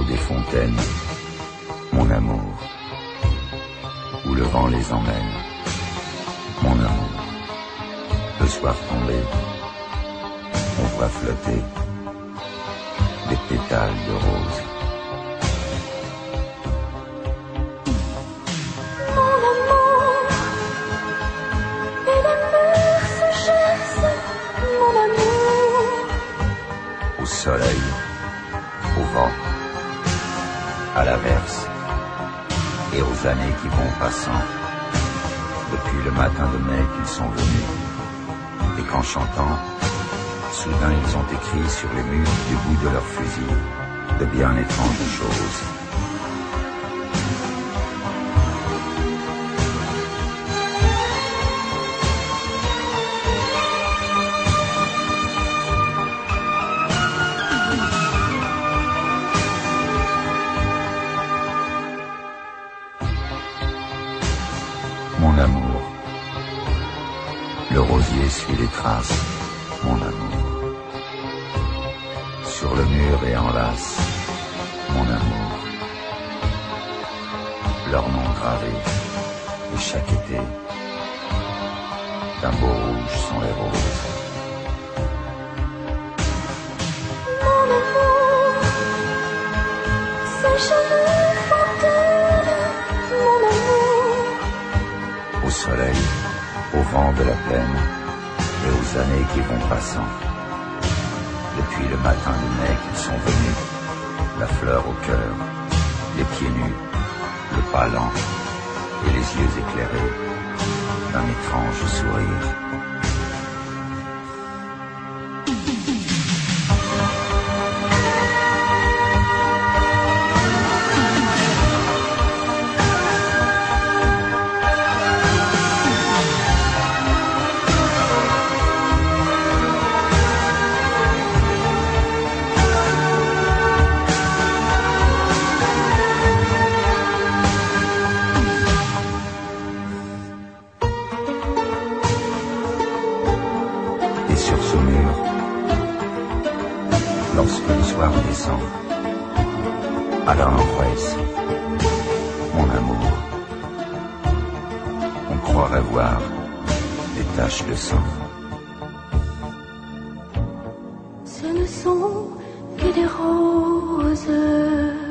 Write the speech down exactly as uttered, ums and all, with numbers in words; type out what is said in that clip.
l'eau des fontaines, mon amour, où le vent les emmène, mon amour. Le soir tombé, on voit flotter des pétales de rose. Mon amour, et les murs se chassent, mon amour. Au soleil, au vent, à l'averse, et aux années qui vont passant, depuis le matin de mai qu'ils sont venus, et qu'en chantant, soudain ils ont écrit sur les murs du bout de leurs fusils de bien étranges choses. Mon amour, le rosier suit les traces, mon amour. Sur le mur et enlace, mon amour. Leur nom gravé, et chaque été, d'un beau rouge sont les roses. Mon amour, ces cheveux fontaines, mon amour. Au soleil, au vent de la plaine, et aux années qui vont passant. Depuis le matin de mai qu'ils sont venus, la fleur au cœur, les pieds nus, le pas lent et les yeux éclairés d'un étrange sourire. Et sur ce mur, lorsque le soir descend, Aranjuez, mon amour, on croirait voir des taches de sang. Ce ne sont que des roses.